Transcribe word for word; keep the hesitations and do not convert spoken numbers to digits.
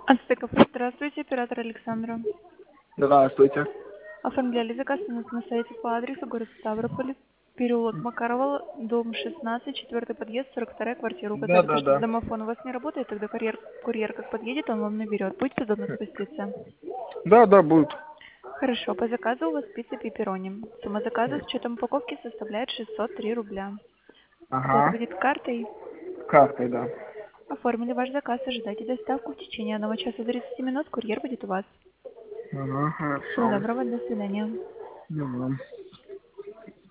Ацтеков, здравствуйте, оператор Александра. Здравствуйте. Оформляли заказ у нас на сайте по адресу город Ставрополь, переулок Макарова, дом шестнадцать, четвертый подъезд, сорок вторая квартира. Да, Указали, то, да, что да. домофон у вас не работает, тогда курьер, курьер как подъедет, он вам наберет. Будьте удобно спуститься. Да, да, будет. Хорошо, по заказу у вас пицца пепперони. Сумма заказа с учетом упаковки составляет шестьсот три рубля. Оплата Ага. будет картой. Картой, да. Оформили ваш заказ, ожидайте доставку. В течение одного часа тридцати минут курьер будет у вас. Ага, Всего хорошо. доброго, до свидания. Мгм.